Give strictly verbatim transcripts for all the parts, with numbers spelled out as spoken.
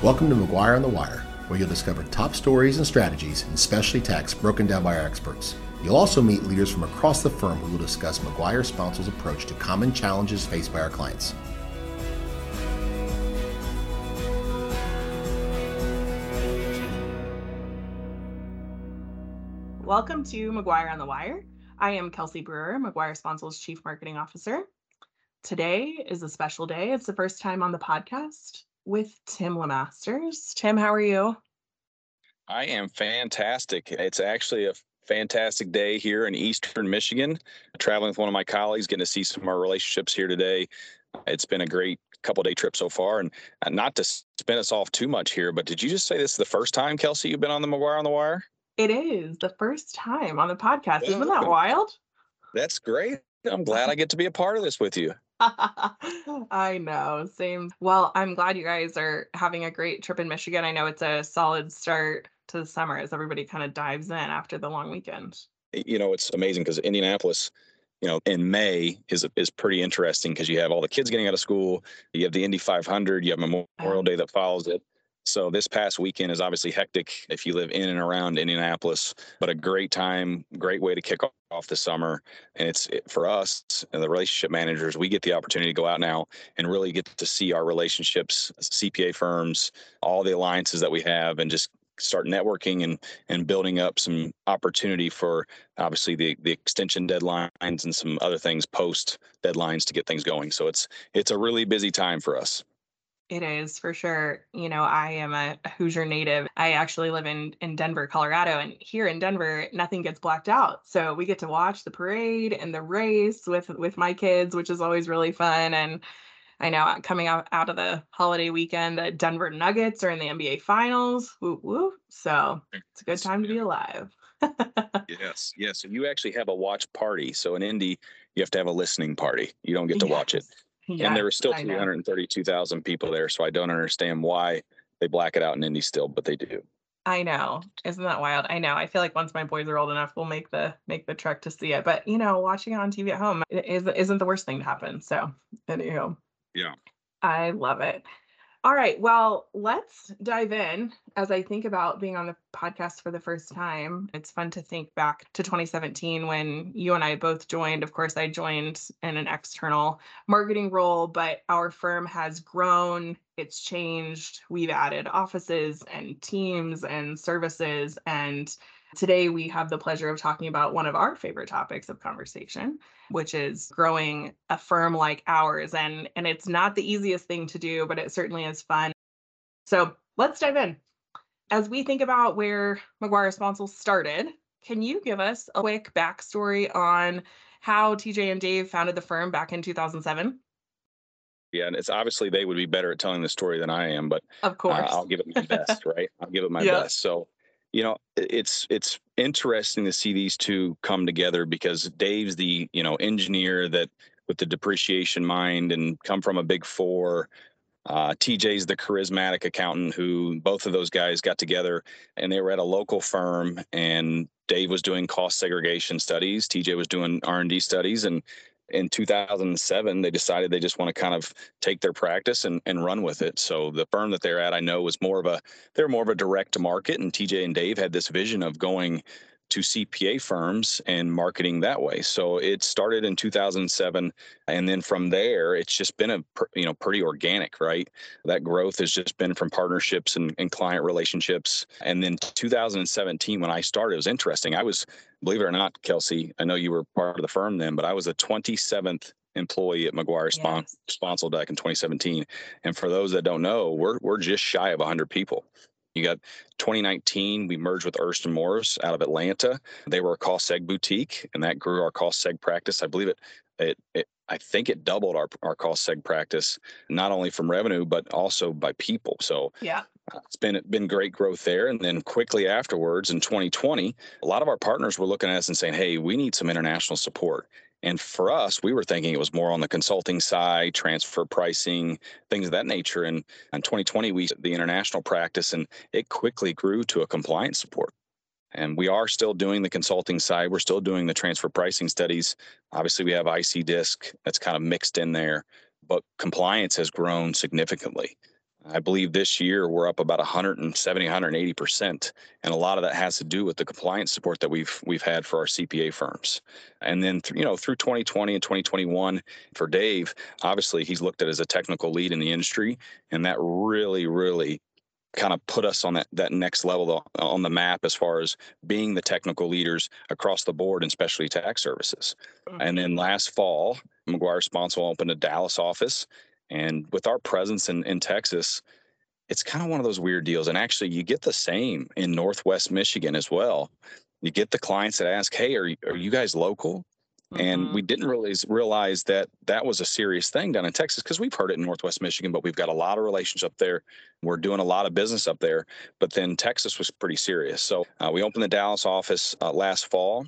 Welcome to McGuire on the Wire, where you'll discover top stories and strategies in specialty tax broken down by our experts. You'll also meet leaders from across the firm who will discuss McGuire Sponsol's approach to common challenges faced by our clients. Welcome to McGuire on the Wire. I am Kelsey Brewer, McGuire Sponsol's Chief Marketing Officer. Today is a special day. It's the first time on the podcast with Tim LeMasters. Tim, how are you? I am fantastic. It's actually a fantastic day here in Eastern Michigan. Traveling with one of my colleagues, getting to see some of our relationships here today. It's been a great couple day trip so far, and not to spin us off too much here, but did you just say this is the first time, Kelsey, you've been on the McGuire on the Wire? It is the first time on the podcast. Well, Isn't that wild? That's great. I'm glad I get to be a part of this with you. I know, same. Well, I'm glad you guys are having a great trip in Michigan. I know it's a solid start to the summer as everybody kind of dives in after the long weekend. You know, it's amazing because Indianapolis, you know, in May is is pretty interesting because you have all the kids getting out of school. You have the Indy five hundred. You have Memorial Day that follows it. So this past weekend is obviously hectic if you live in and around Indianapolis, but a great time, great way to kick off the summer. And it's it, for us and the relationship managers, we get the opportunity to go out now and really get to see our relationships, C P A firms, all the alliances that we have, and just start networking and and building up some opportunity for obviously the the extension deadlines and some other things post deadlines to get things going. So it's it's a really busy time for us. It is for sure. You know, I am a Hoosier native. I actually live in, in Denver, Colorado, and here in Denver, nothing gets blacked out. So we get to watch the parade and the race with, with my kids, which is always really fun. And I know coming out, out of the holiday weekend, the Denver Nuggets are in the N B A Finals. Woo woo. So it's a good time to be alive. Yes, yes. And you actually have a watch party. So in Indy, you have to have a listening party. You don't get to Yes. watch it. Yes, and there were still I three know. hundred thirty-two thousand people there. So I don't understand why they black it out in Indy still, but they do. I know. Isn't that wild? I know. I feel like once my boys are old enough, we'll make the make the trek to see it. But you know, watching it on T V at home is isn't the worst thing to happen. So anywho, Yeah. I love it. All right. Well, let's dive in. As I think about being on the podcast for the first time, it's fun to think back to twenty seventeen when you and I both joined. Of course, I joined in an external marketing role, but our firm has grown, it's changed. We've added offices and teams and services. And today we have the pleasure of talking about one of our favorite topics of conversation, which is growing a firm like ours. And, and it's not the easiest thing to do, but it certainly is fun. So let's dive in. As we think about where McGuire Sponsol started, can you give us a quick backstory on how T J and Dave founded the firm back in two thousand seven? Yeah, and it's obviously they would be better at telling the story than I am, but Of course. uh, I'll give it my best, right? I'll give it my Yep. best. So, you know, it's it's interesting to see these two come together because Dave's the, you know, engineer that with the depreciation mind and come from a big four. Uh, T J's the charismatic accountant who both of those guys got together and they were at a local firm and Dave was doing cost segregation studies. T J was doing R and D studies. And in two thousand seven, they decided they just want to kind of take their practice and, and run with it. So the firm that they're at, I know was more of a, they're more of a direct to market, and T J and Dave had this vision of going to C P A firms and marketing that way. So it started in two thousand seven. And then from there, it's just been a, you know, pretty organic, right? That growth has just been from partnerships and, and client relationships. And then two thousand seventeen, when I started, it was interesting. I was, believe it or not, Kelsey, I know you were part of the firm then, but I was the twenty-seventh employee at McGuire Spon- Yes. Sponsol back in twenty seventeen. And for those that don't know, we're we're just shy of one hundred people. You got twenty nineteen, we merged with Erst and Morris out of Atlanta. They were a cost seg boutique, and that grew our cost seg practice. I believe it, it, it I think it doubled our, our cost seg practice, not only from revenue, but also by people. So Yeah. uh, it's been been great growth there. And then quickly afterwards in twenty twenty, a lot of our partners were looking at us and saying, hey, we need some international support. And for us, we were thinking it was more on the consulting side, transfer pricing, things of that nature. And in twenty twenty, we the international practice, and it quickly grew to a compliance support. And we are still doing the consulting side. We're still doing the transfer pricing studies. Obviously, we have I C DISC that's kind of mixed in there, but compliance has grown significantly. I believe this year we're up about one hundred seventy, one hundred eighty percent, and a lot of that has to do with the compliance support that we've we've had for our C P A firms. And then th- you know through twenty twenty and twenty twenty-one for Dave, obviously he's looked at as a technical lead in the industry, and that really really kind of put us on that that next level on the map as far as being the technical leaders across the board in specialty tax services. And then last fall, McGuire Sponsel opened a Dallas office. And with our presence in, in Texas, it's kind of one of those weird deals. And actually, you get the same in Northwest Michigan as well. You get the clients that ask, hey, are you, are you guys local? And Mm-hmm. we didn't really realize that that was a serious thing down in Texas because we've heard it in Northwest Michigan, but we've got a lot of relations up there. We're doing a lot of business up there. But then Texas was pretty serious. So uh, we opened the Dallas office uh, last fall.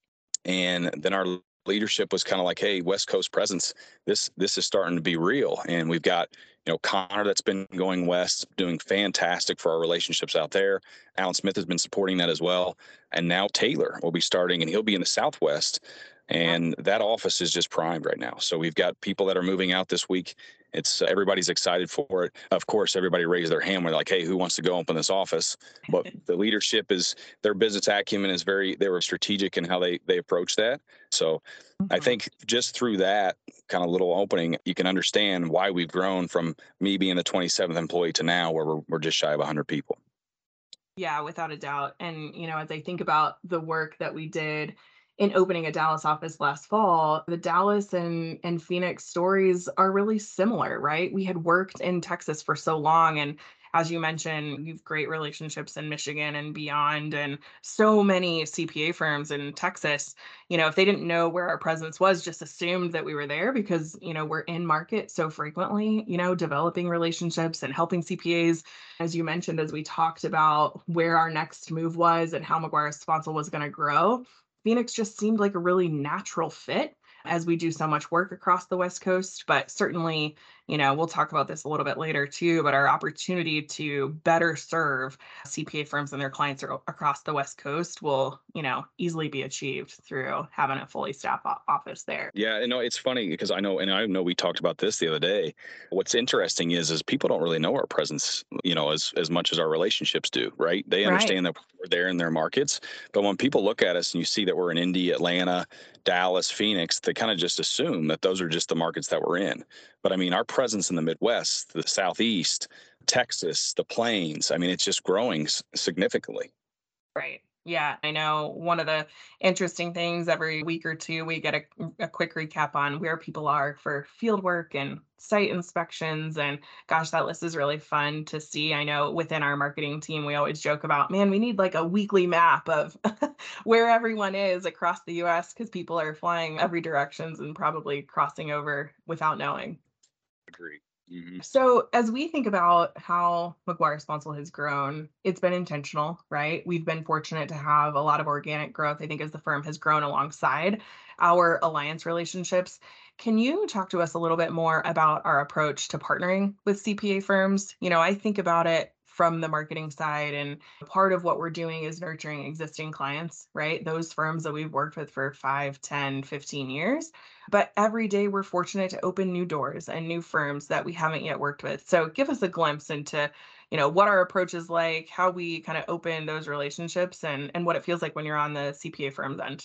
And then our leadership was kind of like, hey, West Coast presence, this this is starting to be real. And we've got, you know, Connor that's been going west, doing fantastic for our relationships out there. Alan Smith has been supporting that as well. And now Taylor will be starting, and he'll be in the Southwest. And that office is just primed right now. So we've got people that are moving out this week. It's uh, everybody's excited for it. Of course, everybody raised their hand. We're like, hey, who wants to go open this office? But the leadership is, their business acumen is very, they were strategic in how they they approach that. So I Mm-hmm. think just through that kind of little opening, you can understand why we've grown from me being the twenty-seventh employee to now where we're, we're just shy of one hundred people. Yeah, without a doubt. And, you know, as I think about the work that we did in opening a Dallas office last fall, the Dallas and, and Phoenix stories are really similar, right? We had worked in Texas for so long. And as you mentioned, you've great relationships in Michigan and beyond, and so many C P A firms in Texas. You know, if they didn't know where our presence was, just assumed that we were there because, you know, we're in market so frequently, you know, developing relationships and helping C P As, as you mentioned, as we talked about where our next move was and how McGuire Sponsel was going to grow, Phoenix just seemed like a really natural fit as we do so much work across the West Coast. But certainly, you know, we'll talk about this a little bit later too, but our opportunity to better serve C P A firms and their clients ar- across the West Coast will, you know, easily be achieved through having a fully staffed o- office there. Yeah, you know, it's funny because I know, and I know we talked about this the other day. What's interesting is, is people don't really know our presence, you know, as as much as our relationships do, right? They Right. understand that we're there in their markets, but when people look at us and you see that we're in Indy, Atlanta, Dallas, Phoenix, they kind of just assume that those are just the markets that we're in. But I mean, our presence in the Midwest, the Southeast, Texas, the Plains, I mean, it's just growing s- significantly. Right. Yeah, I know one of the interesting things every week or two, we get a, a quick recap on where people are for field work and site inspections. And gosh, that list is really fun to see. I know within our marketing team, we always joke about, man, we need like a weekly map of where everyone is across the U S because people are flying every directions and probably crossing over without knowing. Agree. Hmm. So, as we think about how McGuire Sponsel has grown, it's been intentional, right? We've been fortunate to have a lot of organic growth, I think, as the firm has grown alongside our alliance relationships. Can you talk to us a little bit more about our approach to partnering with C P A firms? You know, I think about it from the marketing side, and part of what we're doing is nurturing existing clients, right? Those firms that we've worked with for five, ten, fifteen years, but every day we're fortunate to open new doors and new firms that we haven't yet worked with. So give us a glimpse into, you know, what our approach is like, how we kind of open those relationships, and and what it feels like when you're on the C P A firm's end.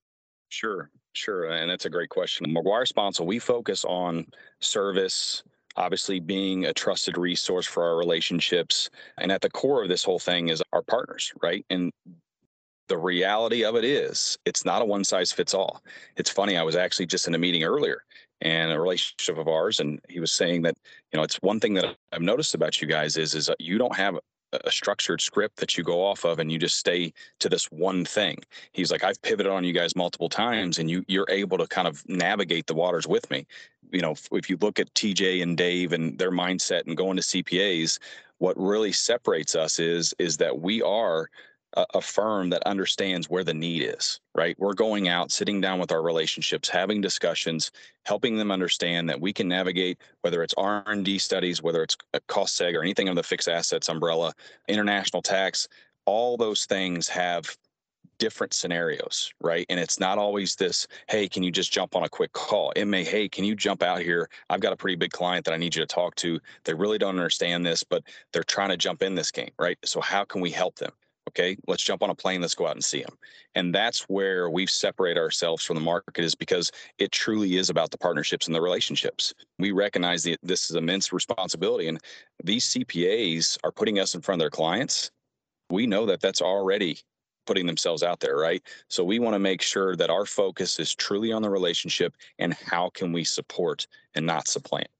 Sure, sure. And that's a great question. McGuire Sponsor, we focus on service, obviously being a trusted resource for our relationships. And at the core of this whole thing is our partners, right? And the reality of it is it's not a one size fits all. It's funny, I was actually just in a meeting earlier and a relationship of ours, and he was saying that, you know, it's one thing that I've noticed about you guys is is that you don't have a a structured script that you go off of and you just stay to this one thing. He's like, I've pivoted on you guys multiple times and you you're able to kind of navigate the waters with me. You know, if, if you look at T J and Dave and their mindset and going to C P As, what really separates us is is that we are a, a firm that understands where the need is, right? We're going out, sitting down with our relationships, having discussions, helping them understand that we can navigate, whether it's R and D studies, whether it's a cost seg or anything on the fixed assets umbrella, international tax, all those things have different scenarios, right? And it's not always this, hey, can you just jump on a quick call? It may, hey, can you jump out here? I've got a pretty big client that I need you to talk to. They really don't understand this, but they're trying to jump in this game, right? So how can we help them? Okay, let's jump on a plane. Let's go out and see them. And that's where we've separated ourselves from the market, is because it truly is about the partnerships and the relationships. We recognize that this is immense responsibility, and these C P As are putting us in front of their clients. We know that that's already putting themselves out there, right? So we want to make sure that our focus is truly on the relationship and how can we support and not supplant.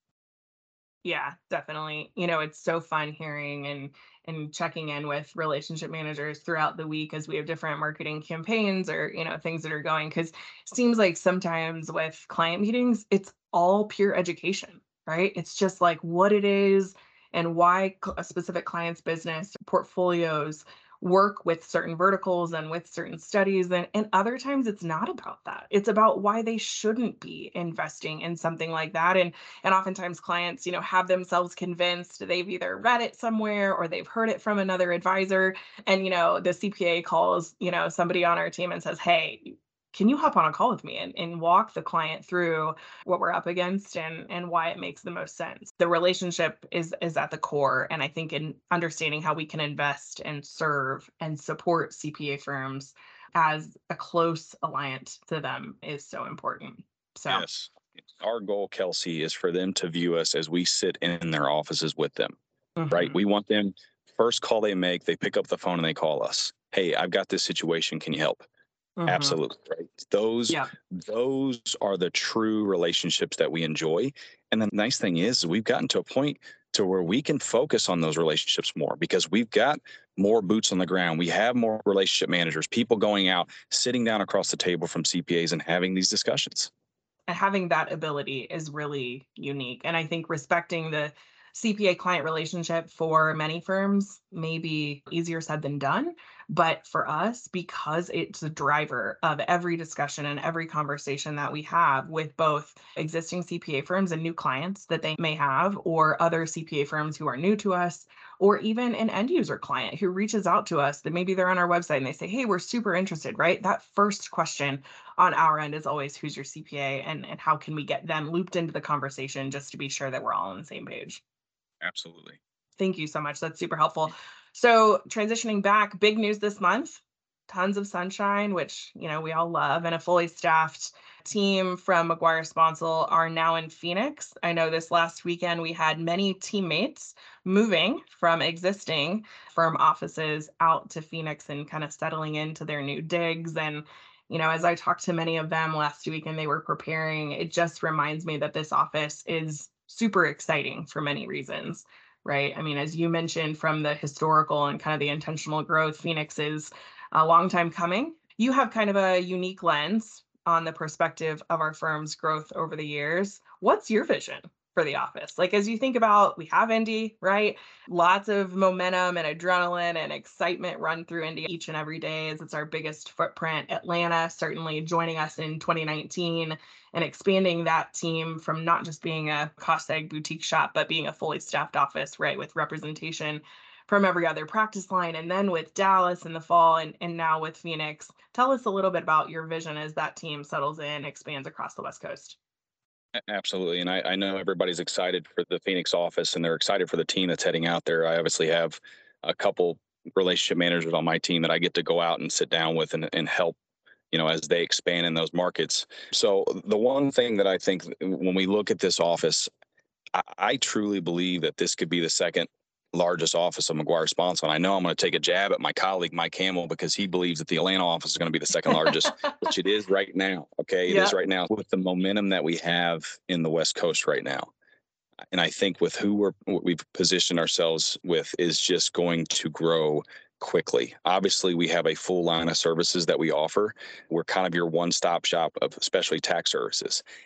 Yeah, definitely. You know, it's so fun hearing and and checking in with relationship managers throughout the week as we have different marketing campaigns or, you know, things that are going. Because it seems like sometimes with client meetings, it's all pure education, right? It's just like what it is and why cl- a specific client's business portfolios work with certain verticals and with certain studies. And, and other times it's not about that. It's about why they shouldn't be investing in something like that. And and oftentimes clients, you know, have themselves convinced. They've either read it somewhere or they've heard it from another advisor. And, you know, the C P A calls, you know, somebody on our team and says, hey, can you hop on a call with me and, and walk the client through what we're up against and and why it makes the most sense. The relationship is is at the core. And I think in understanding how we can invest and serve and support C P A firms as a close alliant to them is so important. So Yes. Our goal, Kelsey, is for them to view us as we sit in their offices with them, right? mhm. We want them, first call they make, they pick up the phone and they call us. Hey, I've got this situation. Can you help? Mhm. Absolutely. Right. Those Yeah. those are the true relationships that we enjoy. And the nice thing is we've gotten to a point to where we can focus on those relationships more because we've got more boots on the ground. We have more relationship managers, people going out, sitting down across the table from C P As and having these discussions. And having that ability is really unique. And I think respecting the C P A client relationship for many firms may be easier said than done. But for us, because it's a driver of every discussion and every conversation that we have with both existing C P A firms and new clients that they may have, or other C P A firms who are new to us, or even an end user client who reaches out to us that maybe they're on our website and they say, hey, we're super interested, right? That first question on our end is always who's your C P A and, and how can we get them looped into the conversation just to be sure that we're all on the same page. Absolutely. Thank you so much. That's super helpful. So transitioning back, big news this month, tons of sunshine, which, you know, we all love, and a fully staffed team from McGuire Sponsel are now in Phoenix. I know this last weekend we had many teammates moving from existing firm offices out to Phoenix and kind of settling into their new digs. And, you know, as I talked to many of them last week and they were preparing, it just reminds me that this office is super exciting for many reasons, right? I mean, as you mentioned, from the historical and kind of the intentional growth, Phoenix is a long time coming. You have kind of a unique lens on the perspective of our firm's growth over the years. What's your vision for the office? Like, as you think about, we have Indy, right? Lots of momentum and adrenaline and excitement run through Indy each and every day as it's our biggest footprint. Atlanta certainly joining us in twenty nineteen and expanding that team from not just being a cost egg boutique shop, but being a fully staffed office, right, with representation from every other practice line. And then with Dallas in the fall and, and now with Phoenix. Tell us a little bit about your vision as that team settles in, expands across the West Coast. A- Absolutely. And I, I know everybody's excited for the Phoenix office and they're excited for the team that's heading out there. I obviously have a couple relationship managers on my team that I get to go out and sit down with and, and help, you know, as they expand in those markets. So the one thing that I think when we look at this office, I, I truly believe that this could be the second largest office of McGuire Sponsor. And I know I'm going to take a jab at my colleague, Mike Hamill, because he believes that the Atlanta office is going to be the second largest, which it is right now. Okay. It is Yeah. right now with the momentum that we have in the West Coast right now. And I think with who we're, what we've positioned ourselves with is just going to grow quickly. Obviously, we have a full line of services that we offer. We're kind of your one-stop shop of especially tax services.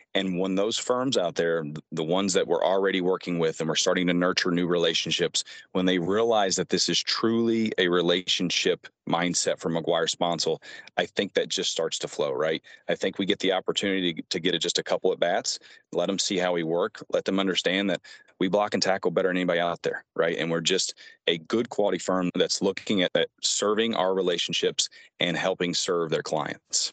And when those firms out there, the ones that we're already working with and we're starting to nurture new relationships, when they realize that this is truly a relationship mindset for McGuire Sponsel, I think that just starts to flow, right? I think we get the opportunity to get just a couple at bats, let them see how we work, let them understand that we block and tackle better than anybody out there, right? And we're just a good quality firm that's looking at that, serving our relationships and helping serve their clients.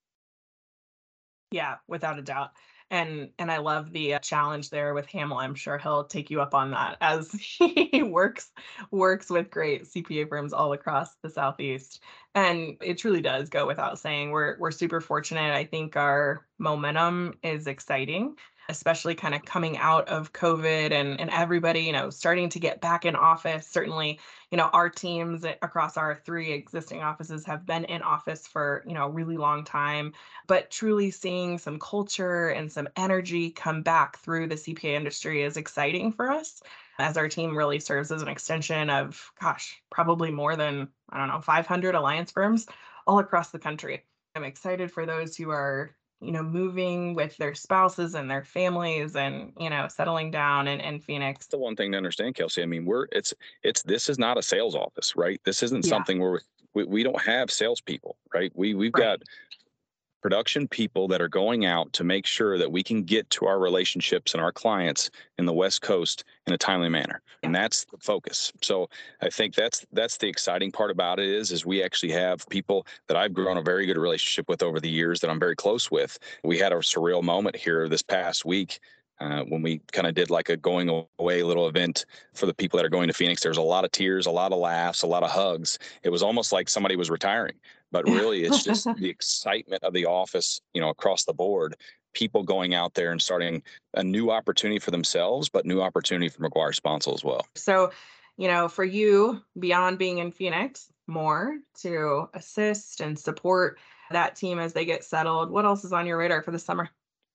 Yeah, without a doubt. And and I love the uh, challenge there with Hamel. I'm sure he'll take you up on that as he works works with great C P A firms all across the Southeast. And it truly does go without saying. We're we're super fortunate. I think our momentum is exciting, especially kind of coming out of COVID and and everybody, you know, starting to get back in office. Certainly, you know, our teams across our three existing offices have been in office for, you know, a really long time, but truly seeing some culture and some energy come back through the C P A industry is exciting for us, as our team really serves as an extension of, gosh, probably more than, I don't know, five hundred alliance firms all across the country. I'm excited for those who are, you know, moving with their spouses and their families and, you know, settling down in, in Phoenix. The one thing to understand, Kelsey, I mean, we're, it's, it's, this is not a sales office, right? This isn't Yeah. something where we, we don't have salespeople, right? We, we've Right. got production people that are going out to make sure that we can get to our relationships and our clients in the West Coast in a timely manner. And that's the focus. So I think that's that's the exciting part about it is, is we actually have people that I've grown a very good relationship with over the years that I'm very close with. We had a surreal moment here this past week uh, when we kind of did like a going away little event for the people that are going to Phoenix. There's a lot of tears, a lot of laughs, a lot of hugs. It was almost like somebody was retiring. But really, it's just the excitement of the office, you know, across the board, people going out there and starting a new opportunity for themselves, but new opportunity for McGuire Sponsel as well. So, you know, for you, beyond being in Phoenix, more to assist and support that team as they get settled, what else is on your radar for the summer?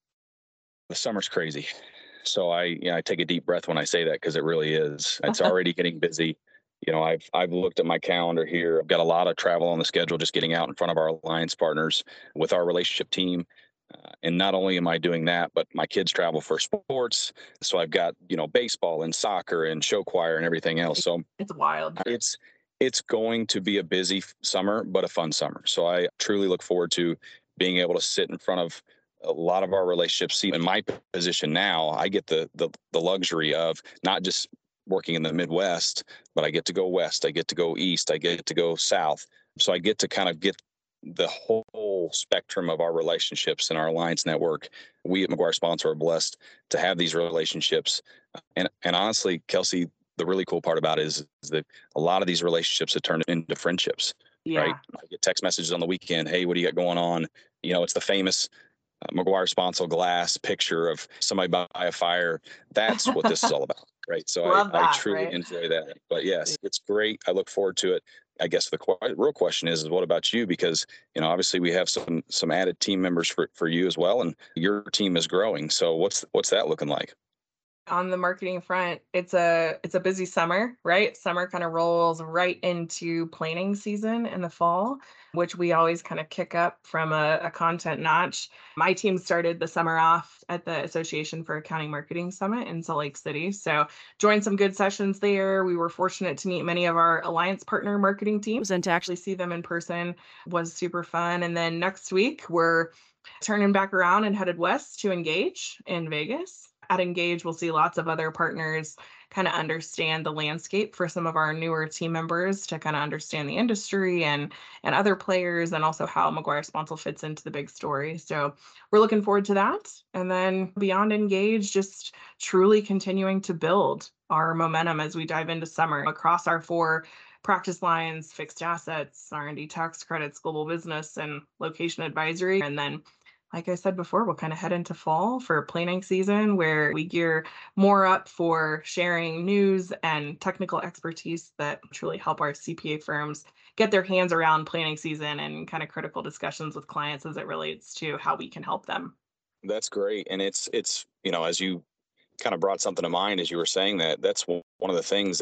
The summer's crazy. So I, you know, I take a deep breath when I say that because it really is. It's already getting busy. You know, I've I've looked at my calendar here. I've got a lot of travel on the schedule, just getting out in front of our alliance partners with our relationship team. Uh, and not only am I doing that, but my kids travel for sports. So I've got, you know, baseball and soccer and show choir and everything else. So It's wild. it's it's going to be a busy summer, but a fun summer. So I truly look forward to being able to sit in front of a lot of our relationships. See, in my position now, I get the the the luxury of not just working in the Midwest, but I get to go west, I get to go east, I get to go south. So I get to kind of get the whole spectrum of our relationships and our alliance network. We at McGuire Sponsel are blessed to have these relationships. And and honestly, Kelsey, the really cool part about it is, is that a lot of these relationships have turned into friendships, Yeah. right? I get text messages on the weekend. Hey, what do you got going on? You know, it's the famous uh, McGuire Sponsel glass picture of somebody by a fire. That's what this is all about, right? So I, Love I that, truly right? enjoy that. But yes, it's great. I look forward to it. I guess the qu- real question is, is what about you? Because, you know, obviously we have some some added team members for, for you as well, and your team is growing. So what's what's that looking like? On the marketing front, it's a it's a busy summer, right? Summer kind of rolls right into planning season in the fall, which we always kind of kick up from a, a content notch. My team started the summer off at the Association for Accounting Marketing Summit in Salt Lake City. So joined some good sessions there. We were fortunate to meet many of our alliance partner marketing teams, and to actually see them in person was super fun. And then next week, we're turning back around and headed west to Engage in Vegas. At Engage, we'll see lots of other partners kind of understand the landscape for some of our newer team members to kind of understand the industry and and other players, and also how McGuire Sponsel fits into the big story. So we're looking forward to that. And then beyond Engage, just truly continuing to build our momentum as we dive into summer across our four practice lines: fixed assets, R and D tax credits, global business, and location advisory. And then, like I said before, we'll kind of head into fall for planning season, where we gear more up for sharing news and technical expertise that truly help our C P A firms get their hands around planning season and kind of critical discussions with clients as it relates to how we can help them. That's great. And it's, it's, you know, as you kind of brought something to mind as you were saying that, that's one of the things that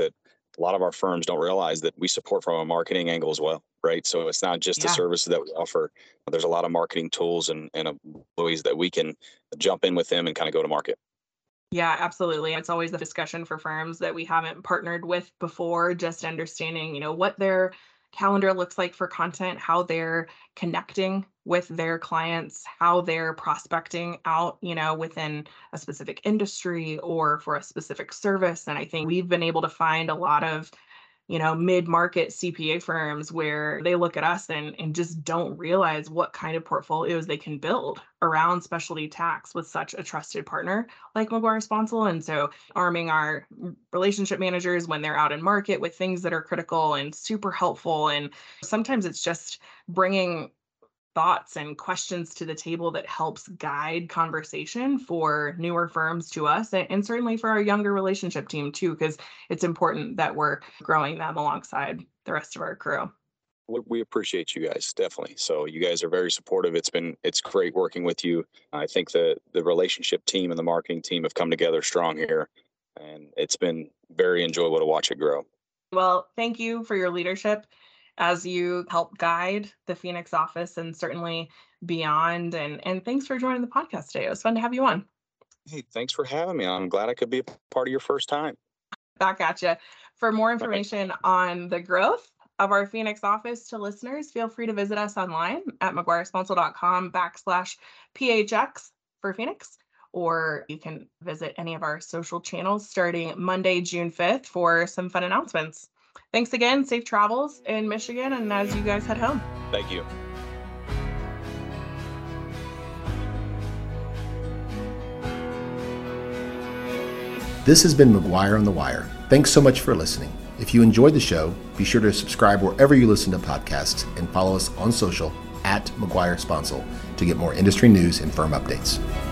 a lot of our firms don't realize that we support from a marketing angle as well, right? So it's not just the Yeah. services that we offer. There's a lot of marketing tools and, and ways that we can jump in with them and kind of go to market. Yeah, absolutely. It's always a discussion for firms that we haven't partnered with before, just understanding, you know, what their calendar looks like for content, how they're connecting with their clients, how they're prospecting out, you know, within a specific industry or for a specific service. And I think we've been able to find a lot of, you know, mid-market C P A firms where they look at us and, and just don't realize what kind of portfolios they can build around specialty tax with such a trusted partner like McGuire Sponsel. And so arming our relationship managers when they're out in market with things that are critical and super helpful. And sometimes it's just bringing thoughts and questions to the table that helps guide conversation for newer firms to us, and, and certainly for our younger relationship team too, because it's important that we're growing them alongside the rest of our crew. We appreciate you guys, definitely. So you guys are very supportive. It's been, it's great working with you. I think the the relationship team and the marketing team have come together strong here, and it's been very enjoyable to watch it grow. Well, thank you for your leadership as you help guide the Phoenix office and certainly beyond. And, and thanks for joining the podcast today. It was fun to have you on. Hey, thanks for having me. I'm glad I could be a part of your first time. Back at you. For more information on the growth of our Phoenix office to listeners, feel free to visit us online at mcguiresponsel.com backslash PHX for Phoenix, or you can visit any of our social channels starting Monday, June fifth for some fun announcements. Thanks again. Safe travels in Michigan, and as you guys head home. Thank you. This has been McGuire on the Wire. Thanks so much for listening. If you enjoyed the show, be sure to subscribe wherever you listen to podcasts and follow us on social at McGuire Sponsel to get more industry news and firm updates.